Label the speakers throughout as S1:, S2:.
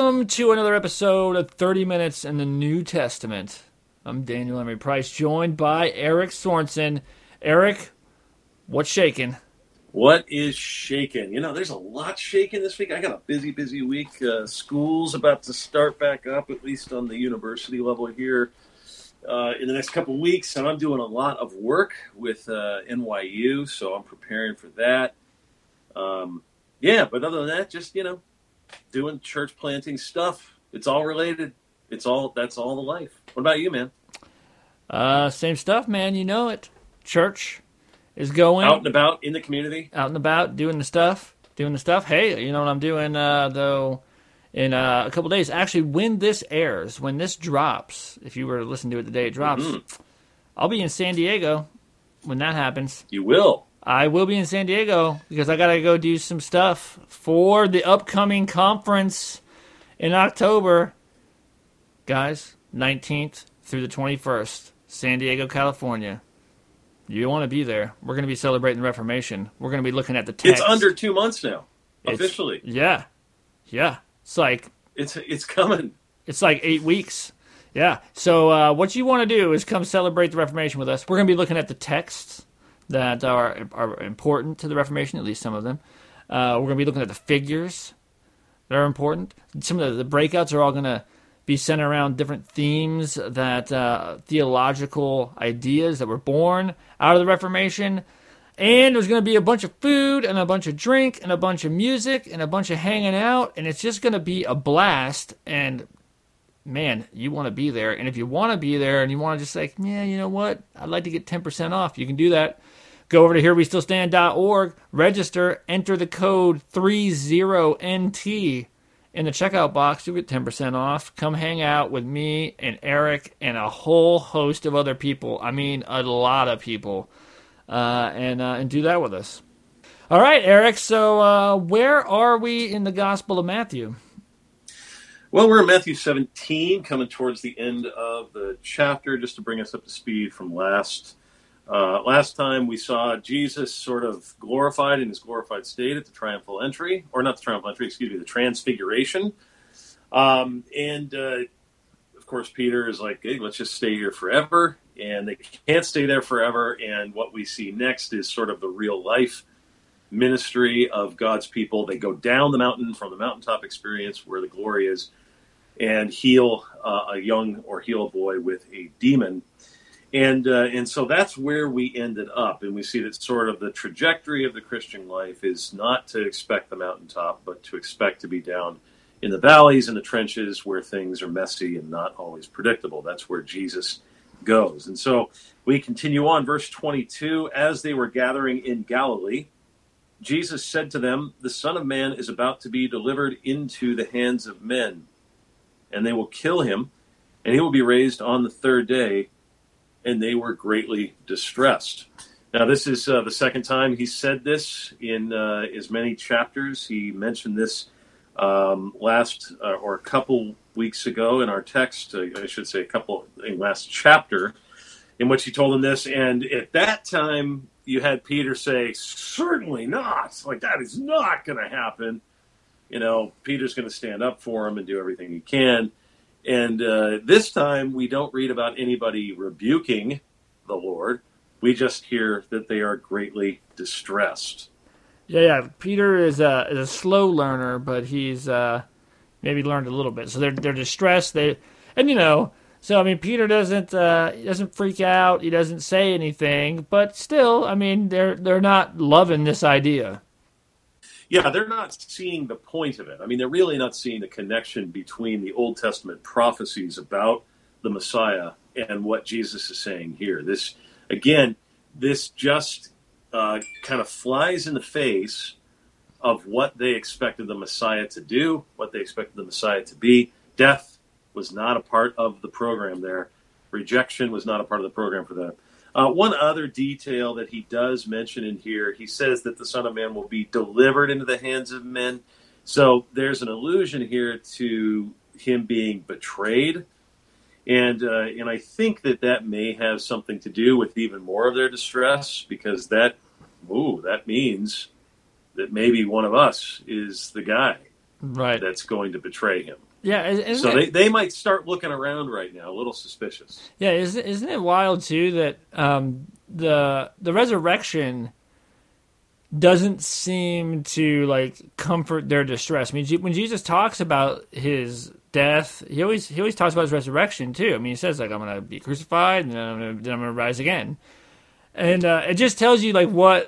S1: Welcome to another episode of 30 Minutes in the New Testament. I'm Daniel Emery Price, joined by Eric Sorensen. Eric, what's shaking?
S2: What is shaking? There's a lot shaking this week. I got a busy week. School's about to start back up, at least on the university level here, in the next couple of weeks. And I'm doing a lot of work with NYU, so I'm preparing for that. But other than that, just, doing church planting stuff. It's all related. That's all the life. What about you, man?
S1: Same stuff, man. You know it. Church is going.
S2: Out and about in the community.
S1: Out and about, doing the stuff. Hey, you know what I'm doing, though, in a couple days. Actually, when this airs, when this drops, if you were to listen to it the day it drops, I'll be in San Diego when that happens.
S2: You will?
S1: I will be in San Diego because I got to go do some stuff for the upcoming conference in October. Guys, 19th through the 21st, San Diego, California. You want to be there. We're going to be celebrating the Reformation. We're going to be looking at the text.
S2: It's under 2 months now, officially.
S1: Yeah. It's like...
S2: It's coming.
S1: It's like 8 weeks. Yeah. So what you want to do is come celebrate the Reformation with us. We're going to be looking at the texts that are important to the Reformation, at least some of them. We're going to be looking at the figures that are important. Some of the breakouts are all going to be centered around different themes, that theological ideas that were born out of the Reformation. And there's going to be a bunch of food and a bunch of drink and a bunch of music and a bunch of hanging out. And it's just going to be a blast. And man, you want to be there. And if you want to be there and you want to just like, yeah, you know what? I'd like to get 10% off. You can do that. Go over to herewestillstand.org, register, enter the code 30NT in the checkout box. You'll get 10% off. Come hang out with me and Eric and a whole host of other people. I mean, a lot of people. And do that with us. All right, Eric. So where are we in the Gospel of Matthew?
S2: Well, we're in Matthew 17, coming towards the end of the chapter, just to bring us up to speed from last time. We saw Jesus sort of glorified in his glorified state at the triumphal entry, or not the triumphal entry, the transfiguration. Of course, Peter is like, hey, let's just stay here forever. And they can't stay there forever. And what we see next is sort of the real life ministry of God's people. They go down the mountain from the mountaintop experience where the glory is and heal a young or heal a boy with a demon. And so that's where we ended up. And we see that sort of the trajectory of the Christian life is not to expect the mountaintop, but to expect to be down in the valleys and the trenches where things are messy and not always predictable. That's where Jesus goes. And so we continue on, verse 22. As they were gathering in Galilee, Jesus said to them, the Son of Man is about to be delivered into the hands of men, and they will kill him, and he will be raised on the third day. And they were greatly distressed. Now, this is the second time he said this in as many chapters. He mentioned this a couple weeks ago in our text, I should say in last chapter, in which he told them this. And at that time, you had Peter say, certainly not. Like, that is not going to happen. Peter's going to stand up for him and do everything he can. And this time, we don't read about anybody rebuking the Lord. We just hear that they are greatly distressed.
S1: Yeah. Peter is a slow learner, but he's maybe learned a little bit. So they're distressed. Peter doesn't freak out. He doesn't say anything, but still, they're not loving this idea.
S2: Yeah, they're not seeing the point of it. They're really not seeing the connection between the Old Testament prophecies about the Messiah and what Jesus is saying here. This just kind of flies in the face of what they expected the Messiah to do, what they expected the Messiah to be. Death was not a part of the program there. Rejection was not a part of the program for them. One other detail that he does mention in here, he says that the Son of Man will be delivered into the hands of men. So there's an allusion here to him being betrayed. And I think that may have something to do with even more of their distress, because that means that maybe one of us is the guy
S1: right
S2: that's going to betray him.
S1: Yeah, isn't
S2: So
S1: it?
S2: they might start looking around right now, a little suspicious.
S1: Yeah, isn't it wild too that the resurrection doesn't seem to like comfort their distress. I mean, when Jesus talks about his death, he always talks about his resurrection too. I mean, he says like, "I'm going to be crucified, and then I'm going to rise again," and it just tells you like what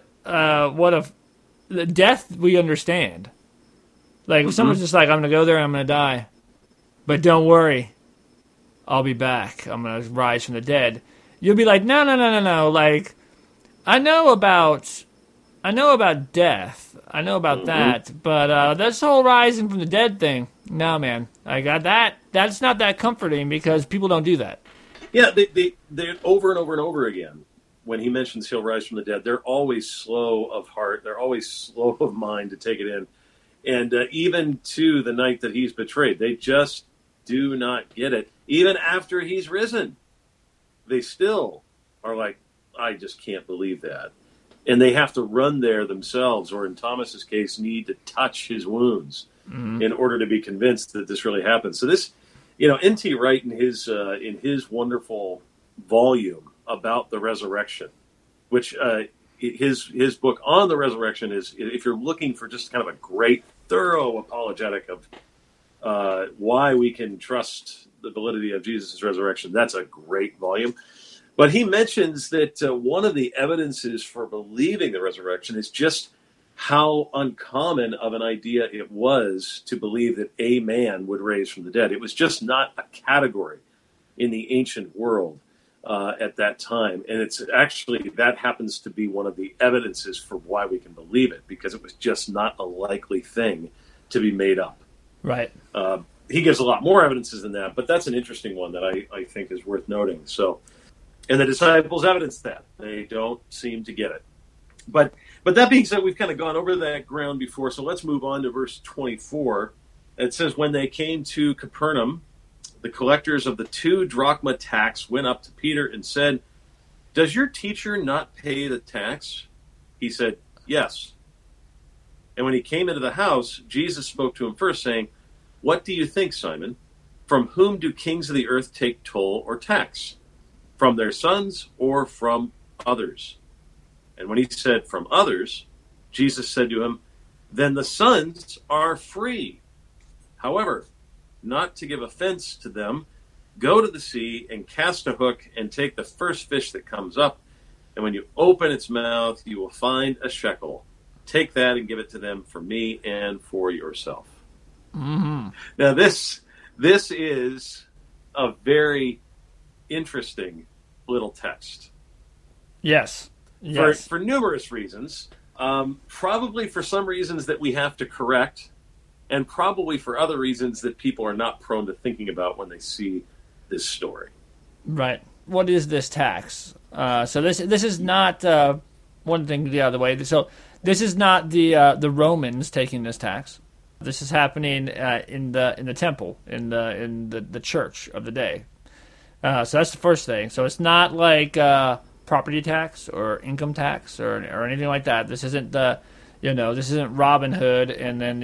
S1: the death we understand. Like if someone's just like, "I'm going to go there, and I'm going to die," but don't worry, I'll be back. I'm going to rise from the dead. You'll be like, no, no, no, no, no. Like, I know about death. I know about that. But this whole rising from the dead thing, no, man. I got that. That's not that comforting because people don't do that.
S2: Yeah, they over and over and over again. When he mentions he'll rise from the dead, they're always slow of heart. They're always slow of mind to take it in. And even to the night that he's betrayed, they just do not get it. Even after he's risen, they still are like, I just can't believe that. And they have to run there themselves, or in Thomas's case, need to touch his wounds in order to be convinced that this really happened. So this, N.T. Wright in his wonderful volume about the resurrection, which his book on the resurrection is, if you're looking for just kind of a great, thorough apologetic of why we can trust the validity of Jesus' resurrection, that's a great volume. But he mentions that one of the evidences for believing the resurrection is just how uncommon of an idea it was to believe that a man would raise from the dead. It was just not a category in the ancient world at that time. And it's actually, that happens to be one of the evidences for why we can believe it, because it was just not a likely thing to be made up.
S1: Right.
S2: He gives a lot more evidences than that, but that's an interesting one that I think is worth noting. So, and the disciples evidence that. They don't seem to get it. But that being said, we've kind of gone over that ground before, so let's move on to verse 24. It says, when they came to Capernaum, the collectors of the 2 drachma tax went up to Peter and said, does your teacher not pay the tax? He said, yes. And when he came into the house, Jesus spoke to him first, saying, what do you think, Simon? From whom do kings of the earth take toll or tax? From their sons or from others? And when he said from others, Jesus said to him, then the sons are free. However, not to give offense to them, go to the sea and cast a hook and take the first fish that comes up. And when you open its mouth, you will find a shekel. Take that and give it to them for me and for yourself.
S1: Mm-hmm.
S2: Now, this is a very interesting little text.
S1: Yes.
S2: For numerous reasons. Probably for some reasons that we have to correct, and probably for other reasons that people are not prone to thinking about when they see this story.
S1: Right. What is this tax? So this is not one thing the other way. So this is not the Romans taking this tax. This is happening in the temple, in the church of the day. So that's the first thing. So it's not like property tax or income tax or anything like that. This isn't this isn't Robin Hood, and then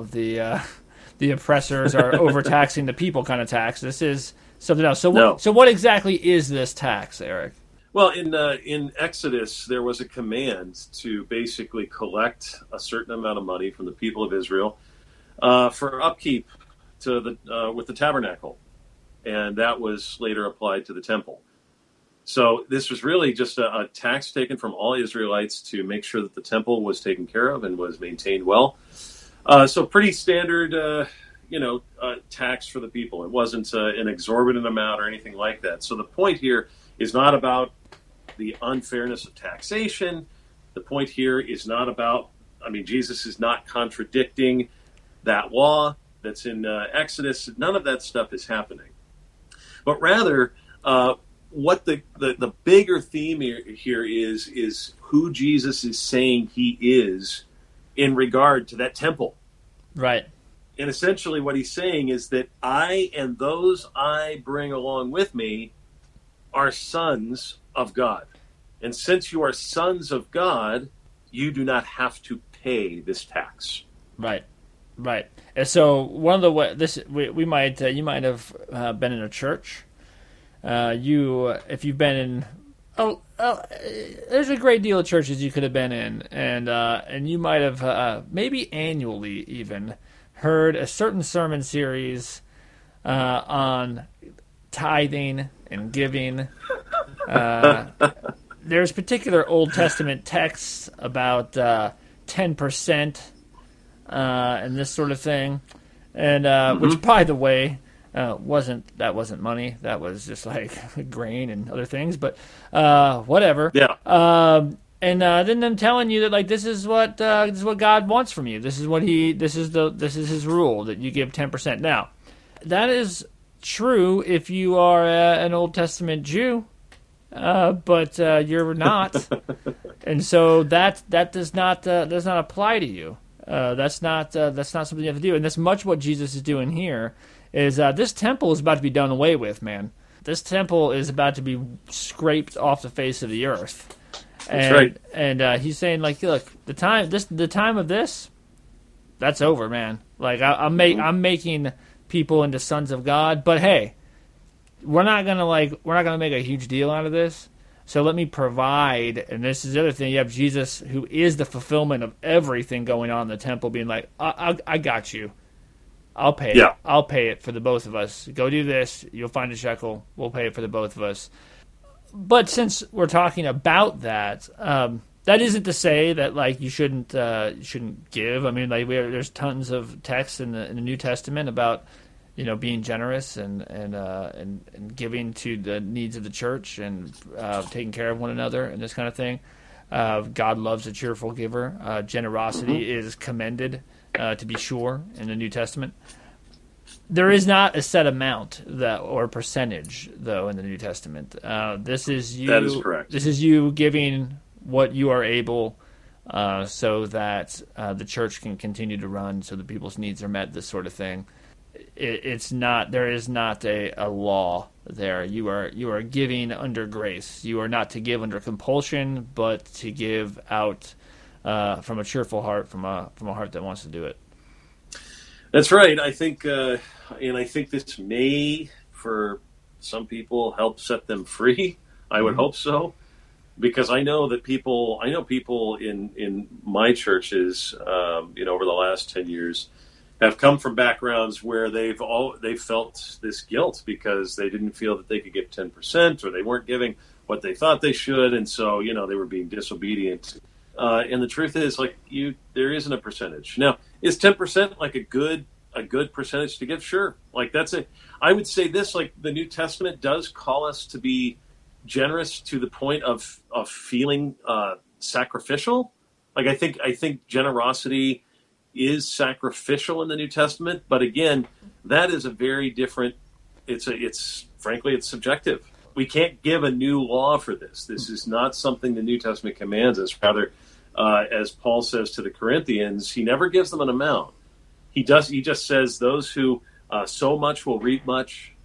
S1: the oppressors are overtaxing the people kind of tax. This is something else. So so what exactly is this tax, Eric?
S2: Well, in Exodus, there was a command to basically collect a certain amount of money from the people of Israel for upkeep to with the tabernacle, and that was later applied to the temple. So this was really just a tax taken from all Israelites to make sure that the temple was taken care of and was maintained well. So pretty standard, tax for the people. It wasn't an exorbitant amount or anything like that. So the point here is not about the unfairness of taxation. The point here is not about, Jesus is not contradicting that law that's in Exodus. None of that stuff is happening. But rather, what the bigger theme here is who Jesus is saying he is in regard to that temple.
S1: Right.
S2: And essentially what he's saying is that I and those I bring along with me are sons of God. And since you are sons of God, you do not have to pay this tax.
S1: Right. Right. And so one of the we might you might have been in a church. If you've been in, there's a great deal of churches you could have been in, and you might have maybe annually even heard a certain sermon series on tithing and giving. There's particular Old Testament texts about 10%. And this sort of thing, and which, by the way, wasn't money. That was just like grain and other things. But whatever.
S2: Yeah.
S1: And then them telling you that like this is what God wants from you. This is His rule that you give 10%. Now, that is true if you are an Old Testament Jew, but you're not, and so that does not apply to you. That's not something you have to do, and that's much what Jesus is doing here. Is this temple is about to be done away with, man? This temple is about to be scraped off the face of the earth.
S2: That's right.
S1: And he's saying, like, look, the time of this, that's over, man. Like I'm making people into sons of God, but hey, we're not gonna make a huge deal out of this. So let me provide, and this is the other thing, you have Jesus, who is the fulfillment of everything going on in the temple, being like, I got you. I'll pay it.
S2: Yeah.
S1: I'll pay it for the both of us. Go do this. You'll find a shekel. We'll pay it for the both of us. But since we're talking about that, that isn't to say that like you shouldn't give. I mean, like there's tons of texts in the New Testament about being generous and giving to the needs of the church and taking care of one another and this kind of thing. God loves a cheerful giver. Generosity is commended, to be sure, in the New Testament. There is not a set amount or percentage, though, in the New Testament. This is you.
S2: That is correct.
S1: This is you giving what you are able, so that the church can continue to run, so that people's needs are met. This sort of thing. It's not. There is not a law there. You are giving under grace. You are not to give under compulsion, but to give out from a cheerful heart, from a heart that wants to do it.
S2: That's right. I think, and I think this may, for some people, help set them free. I would hope so, because I know people in my churches, over the last 10 years, have come from backgrounds where they've felt this guilt because they didn't feel that they could give 10%, or they weren't giving what they thought they should, and so they were being disobedient. And the truth is, there isn't a percentage. Now, is 10% like a good percentage to give? Sure. Like that's it. I would say this, like the New Testament does call us to be generous to the point of feeling sacrificial. Like I think generosity is sacrificial in the New Testament, but again, that is a very different. It's frankly subjective. We can't give a new law for this. This is not something the New Testament commands us. Rather, as Paul says to the Corinthians, he never gives them an amount. He just says those who sow much will reap much.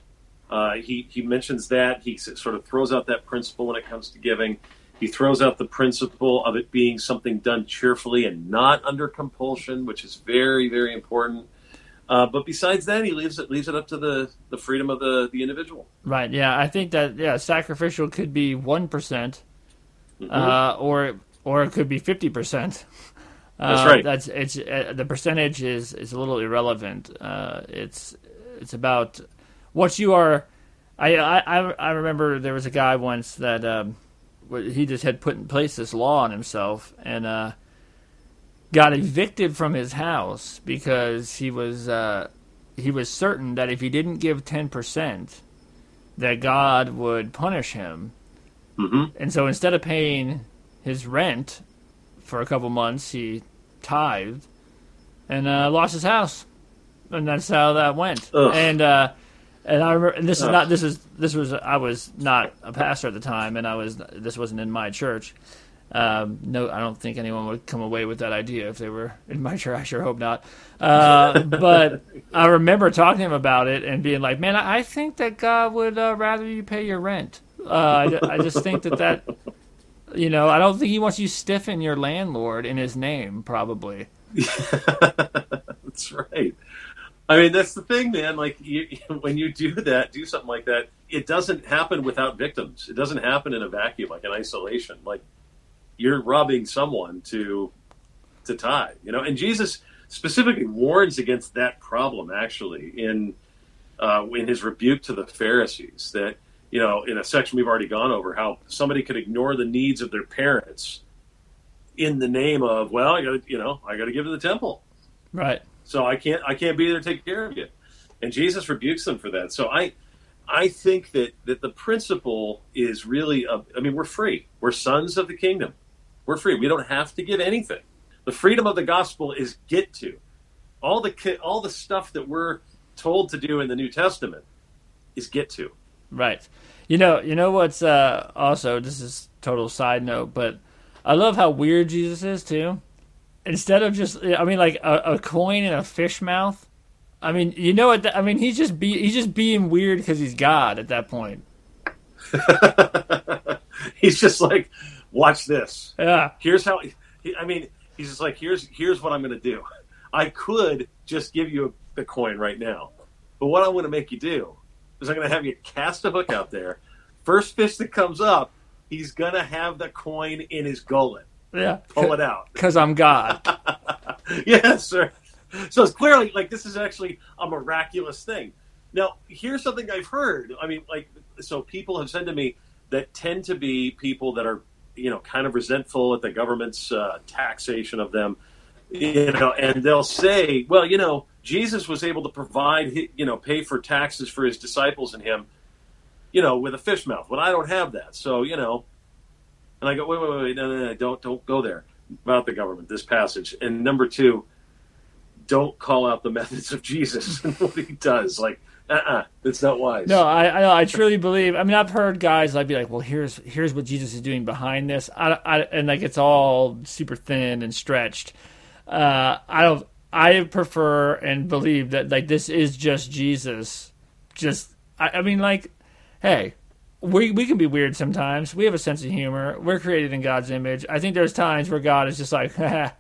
S2: He mentions that. He sort of throws out that principle when it comes to giving. He throws out the principle of it being something done cheerfully and not under compulsion, which is very, very important. But besides that, he leaves it up to the freedom of the individual.
S1: Right. Yeah, I think that sacrificial could be 1%, or it could be 50%.
S2: That's right.
S1: It's the percentage is a little irrelevant. It's about what you are. I remember there was a guy once that he just had put in place this law on himself and got evicted from his house because he was certain that if he didn't give 10%, that God would punish him.
S2: Mm-hmm.
S1: And so instead of paying his rent for a couple months, he tithed and lost his house, and that's how that went.
S2: Ugh.
S1: And I remember, and I was not a pastor at the time, and this wasn't in my church. No, I don't think anyone would come away with that idea if they were in my church. I sure hope not. But I remember talking to him about it and being like, "Man, I think that God would rather you pay your rent. I just think that." I don't think he wants you stiffing your landlord in his name, probably.
S2: That's right. I mean, that's the thing, man. Like, when you do something like that, it doesn't happen without victims. It doesn't happen in a vacuum, like in isolation. Like, you're robbing someone to tie, And Jesus specifically warns against that problem, actually, in his rebuke to the Pharisees. That, in a section we've already gone over, how somebody could ignore the needs of their parents in the name of, well, I got to give to the temple.
S1: Right.
S2: So I can't be there to take care of you. And Jesus rebukes them for that. So I think that the principle is really, we're free. We're sons of the kingdom. We're free. We don't have to give anything. The freedom of the gospel is get to. All the stuff that we're told to do in the New Testament is get to.
S1: Right. You know what's also, this is total side note, but I love how weird Jesus is too. Instead of just, like a coin in a fish mouth. He's just being weird because he's God at that point.
S2: He's just like, watch this.
S1: Yeah.
S2: Here's how. He's just like, here's what I'm going to do. I could just give you the coin right now, but what I want to make you do is I'm going to have you cast a hook out there. First fish that comes up, he's going to have the coin in his gullet.
S1: Yeah.
S2: Pull it out.
S1: Because I'm God.
S2: Yes, sir. So it's clearly like this is actually a miraculous thing. Now, here's something I've heard. So people have said to me that tend to be people that are, kind of resentful at the government's taxation of them, and they'll say, well, Jesus was able to provide, pay for taxes for his disciples and him, with a fish mouth. But I don't have that. So, and I go, wait, no, don't go there about the government, this passage. And number two, don't call out the methods of Jesus and what he does. Like, that's not wise.
S1: No, I truly believe. I've heard guys be like, well, here's what Jesus is doing behind this. And like it's all super thin and stretched. I prefer and believe that like this is just Jesus. Hey, we can be weird sometimes. We have a sense of humor. We're created in God's image. I think there's times where God is just like,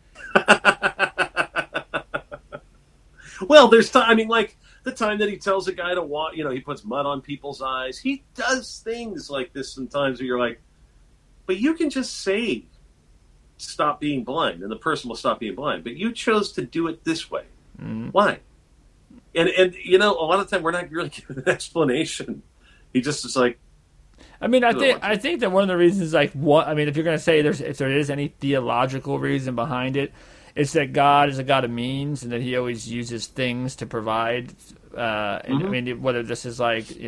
S2: Well, there's time. Like the time that he tells a guy to walk, he puts mud on people's eyes. He does things like this sometimes where you're like, but you can just say, stop being blind, and the person will stop being blind. But you chose to do it this way. Mm-hmm. Why? And a lot of time we're not really given an explanation. He just is like.
S1: I think that one of the reasons, if you're going to say if there is any theological reason behind it, it's that God is a God of means, and that He always uses things to provide. Whether this is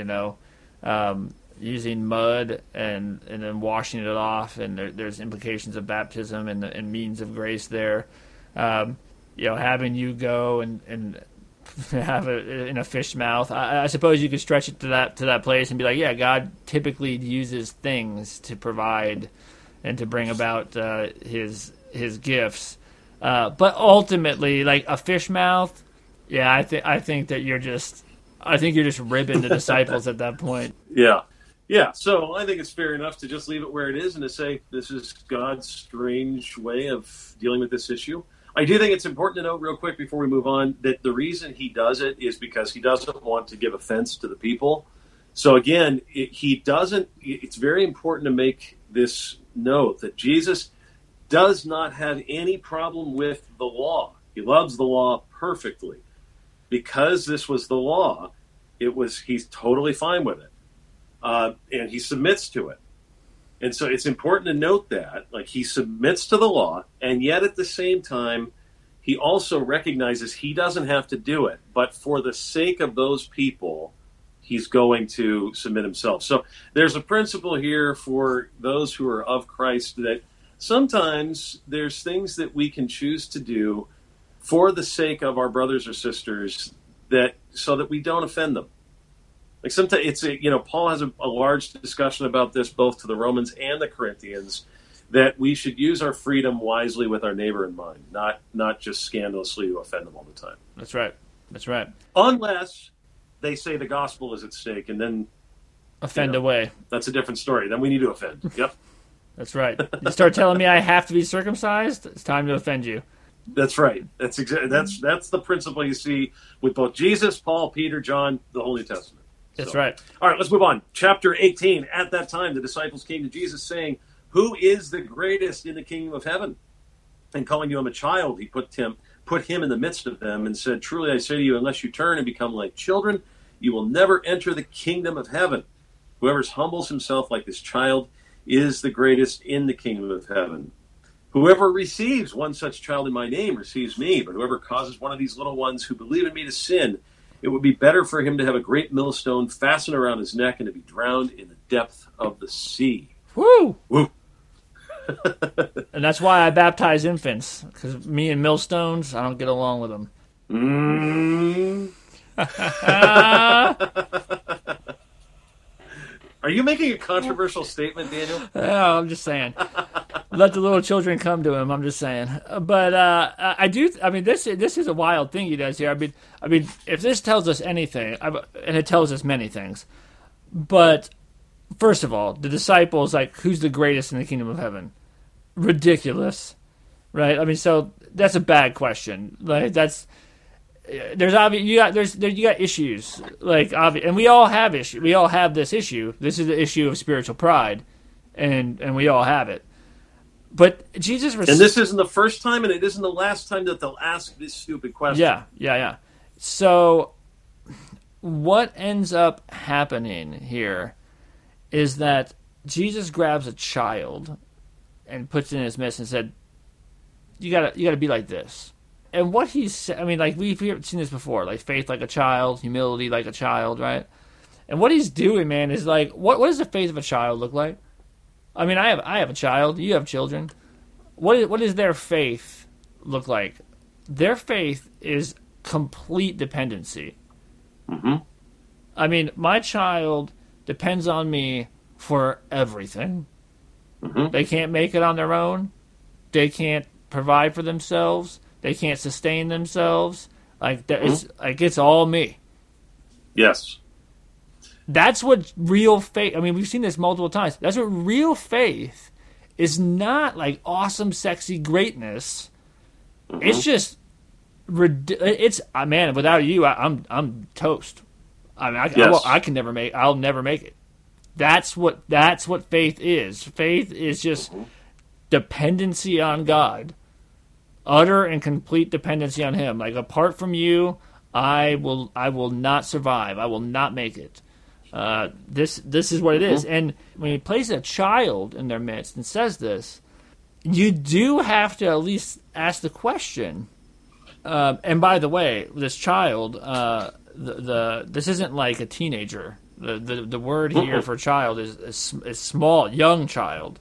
S1: using mud and then washing it off, and there's implications of baptism and means of grace there. Having you go and have it in a fish mouth. I suppose you could stretch it to that place and be like, yeah, God typically uses things to provide and to bring about His gifts. But ultimately, like a fish mouth, yeah, I think that you're just ribbing the disciples at that point.
S2: Yeah. Yeah, so I think it's fair enough to just leave it where it is and to say this is God's strange way of dealing with this issue. I do think it's important to note real quick before we move on that the reason he does it is because he doesn't want to give offense to the people. So again, it's very important to make this note that Jesus does not have any problem with the law. He loves the law perfectly. Because this was the law, he's totally fine with it. And he submits to it. And so it's important to note that, like, he submits to the law, and yet at the same time, he also recognizes he doesn't have to do it. But for the sake of those people, he's going to submit himself. So there's a principle here for those who are of Christ that sometimes there's things that we can choose to do for the sake of our brothers or sisters so that we don't offend them. Like sometimes Paul has a large discussion about this both to the Romans and the Corinthians, that we should use our freedom wisely with our neighbor in mind, not just scandalously to offend them all the time.
S1: That's right.
S2: Unless they say the gospel is at stake and then
S1: offend away.
S2: That's a different story. Then we need to offend. Yep.
S1: That's right. You start telling me I have to be circumcised, it's time to offend you.
S2: That's right. That's exactly that's the principle you see with both Jesus, Paul, Peter, John, the Whole New Testament.
S1: That's
S2: So,
S1: right.
S2: all right, let's move on. Chapter 18. At that time, the disciples came to Jesus saying, "Who is the greatest in the kingdom of heaven?" And calling him a child, he put him in the midst of them and said, "Truly I say to you, unless you turn and become like children, you will never enter the kingdom of heaven. Whoever humbles himself like this child is the greatest in the kingdom of heaven. Whoever receives one such child in my name receives me, but whoever causes one of these little ones who believe in me to sin, it would be better for him to have a great millstone fastened around his neck and to be drowned in the depth of the sea."
S1: Woo!
S2: Woo!
S1: And that's why I baptize infants, because me and millstones, I don't get along with them.
S2: Are you making a controversial statement, Daniel?
S1: Oh, I'm just saying. Let the little children come to him. I'm just saying. But I do. I mean, this is a wild thing he does here. I mean, if this tells us anything, and it tells us many things. But first of all, the disciples, like, who's the greatest in the kingdom of heaven? Ridiculous, right? I mean, so that's a bad question. Like, there's obvious you got issues, like, obvious, and we all have issues. We all have this issue. This is the issue of spiritual pride, and we all have it. But Jesus,
S2: and this isn't the first time, and it isn't the last time that they'll ask this stupid question.
S1: Yeah. So, what ends up happening here is that Jesus grabs a child and puts it in his midst and said, "You gotta be like this." And what he's, I mean, like, we've seen this before, like faith like a child, humility like a child, right? And what he's doing, man, is like, what does the faith of a child look like? I mean, I have a child, you have children. What does their faith look like? Their faith is complete dependency.
S2: Mm-hmm.
S1: I mean, my child depends on me for everything.
S2: Mm-hmm.
S1: They can't make it on their own. They can't provide for themselves. They can't sustain themselves. Like, it's all me.
S2: Yes.
S1: That's what real faith. I mean, we've seen this multiple times. That's what real faith is. Not like awesome, sexy greatness.
S2: Mm-hmm.
S1: It's just, it's, man. Without you, I'm toast. I mean, I can never make. I'll never make it. That's what faith is. Faith is just dependency on God. Utter and complete dependency on Him. Like, apart from you, I will not survive. I will not make it. This is what it is. And when He places a child in their midst and says this, you do have to at least ask the question. And by the way, this child, this isn't like a teenager. The word here for child is small, young child.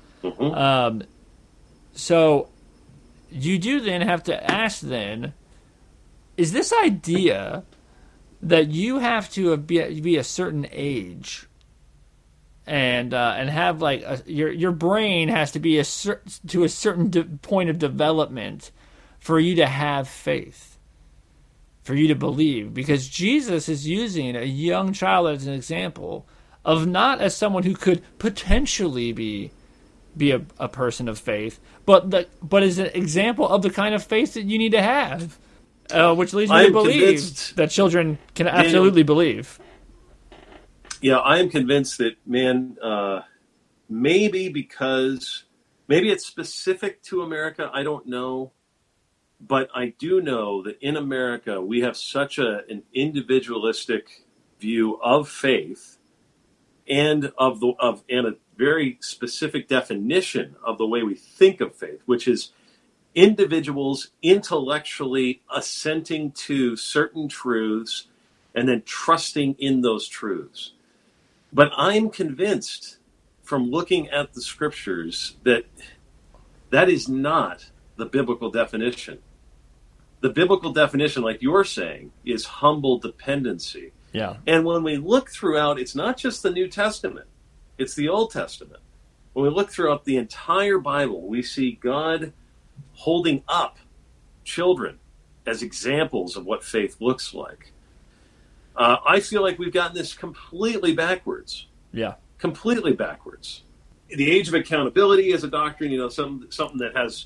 S1: So you do then have to ask then, is this idea that you have to be a certain age and have like your brain has to be to a certain point of development for you to have faith, for you to believe? Because Jesus is using a young child as an example of not as someone who could potentially be a person of faith, but as an example of the kind of faith that you need to have, which leads me to believe that children can absolutely believe.
S2: Yeah, I am convinced that, man, maybe it's specific to America, I don't know, but I do know that in America we have such an individualistic view of faith and of a very specific definition of the way we think of faith, which is individuals intellectually assenting to certain truths and then trusting in those truths. But I'm convinced from looking at the scriptures that is not the biblical definition. The biblical definition, like you're saying, is humble dependency.
S1: Yeah.
S2: And when we look throughout, it's not just the New Testament, it's the Old Testament. When we look throughout the entire Bible, we see God holding up children as examples of what faith looks like. I feel like we've gotten this completely backwards.
S1: Yeah.
S2: Completely backwards. The age of accountability is a doctrine, something that has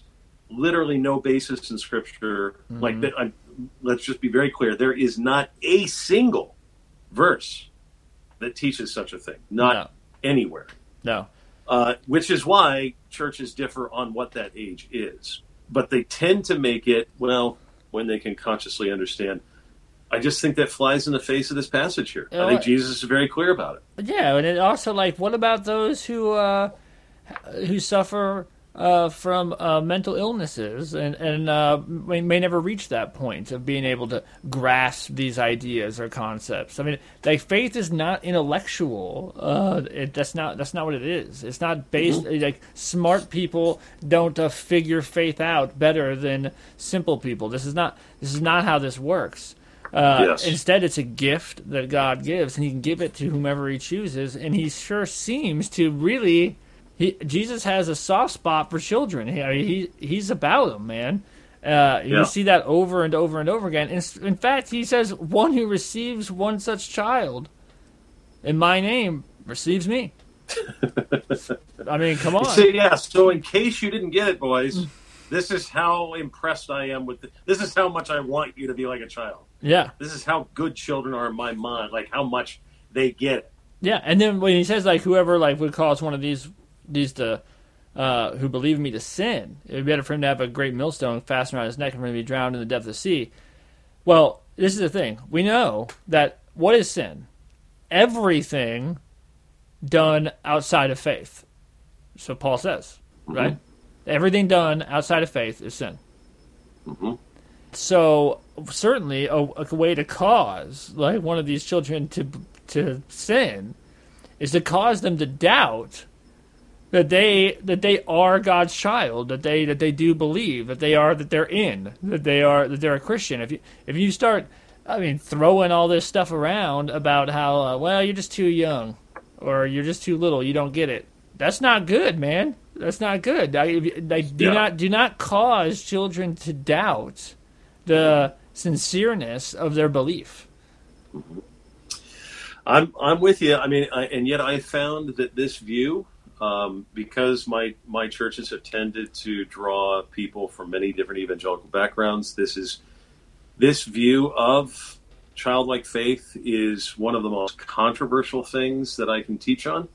S2: literally no basis in Scripture. Like that, let's just be very clear. There is not a single verse that teaches such a thing. Not anywhere.
S1: No.
S2: Which is why churches differ on what that age is. But they tend to make it, well, when they can consciously understand. I just think that flies in the face of this passage here. I think Jesus is very clear about it.
S1: Yeah, and it also, like, what about those who suffer from mental illnesses and may never reach that point of being able to grasp these ideas or concepts? I mean, like, faith is not intellectual. That's not what it is. It's not based like smart people don't figure faith out better than simple people. This is not how this works.
S2: Yes.
S1: Instead, it's a gift that God gives, and He can give it to whomever He chooses. And He sure seems to really. Jesus has a soft spot for children. He's about them, man. You see that over and over and over again. In fact, He says, "One who receives one such child in My name receives Me." I mean, come on.
S2: So in case you didn't get it, boys, this is how impressed I am with this is how much I want you to be like a child.
S1: Yeah.
S2: This is how good children are in my mind, like how much they get it.
S1: Yeah, and then when He says, like, whoever like would cause one of these to who believe in Me to sin, it would be better for him to have a great millstone fastened around his neck and for him to be drowned in the depth of the sea. Well, this is the thing. We know that what is sin? Everything done outside of faith. So Paul says, right? Everything done outside of faith is sin. So certainly a way to cause like one of these children to sin is to cause them to doubt that they are God's child, that they do believe that they're a Christian. If you start, I mean, throwing all this stuff around about how well, you're just too young or you're just too little, you don't get it. That's not good, man. That's not good. Do not cause children to doubt the sincereness of their belief.
S2: I'm with you. I mean, and yet I found that this view, because my churches have tended to draw people from many different evangelical backgrounds, this view of childlike faith is one of the most controversial things that I can teach on.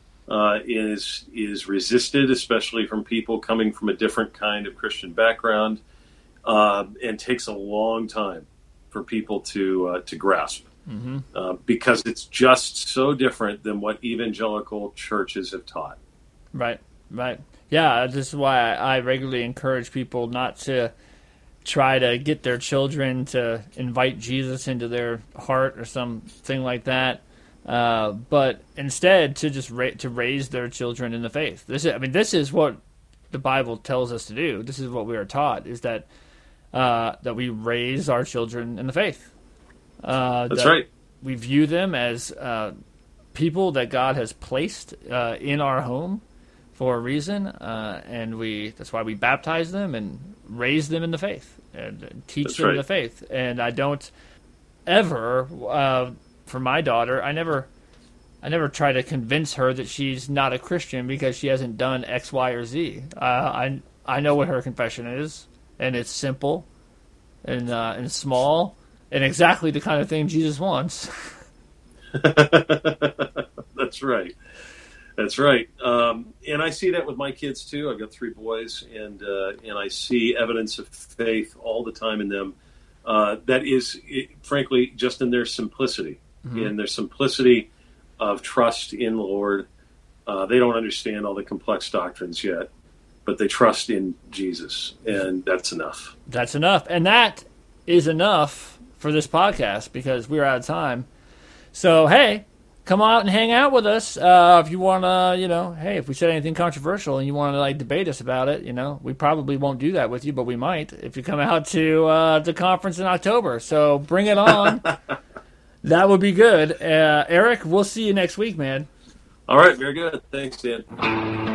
S2: Is resisted, especially from people coming from a different kind of Christian background, and takes a long time for people to grasp, because it's just so different than what evangelical churches have taught.
S1: Right. Yeah, this is why I regularly encourage people not to try to get their children to invite Jesus into their heart or something like that. But instead to just to raise their children in the faith. This is what the Bible tells us to do. This is what we are taught: is that we raise our children in the faith.
S2: That's right.
S1: We view them as people that God has placed in our home for a reason, and that's why we baptize them and raise them in the faith and teach them in the faith. And I don't ever. For my daughter, I never try to convince her that she's not a Christian because she hasn't done X, Y, or Z. I know what her confession is, and it's simple, and small, and exactly the kind of thing Jesus wants.
S2: That's right. And I see that with my kids too. I've got 3 boys, and I see evidence of faith all the time in them. That is, frankly, just in their simplicity. In their simplicity of trust in the Lord. They don't understand all the complex doctrines yet, but they trust in Jesus, and that's enough. That's enough.
S1: And that is enough for this podcast because we're out of time. So, hey, come out and hang out with us. If you want to, hey, if we said anything controversial and you want to debate us about it, we probably won't do that with you, but we might if you come out to the conference in October. So bring it on. That would be good. Eric, we'll see you next week, man.
S2: All right, very good. Thanks, Dan.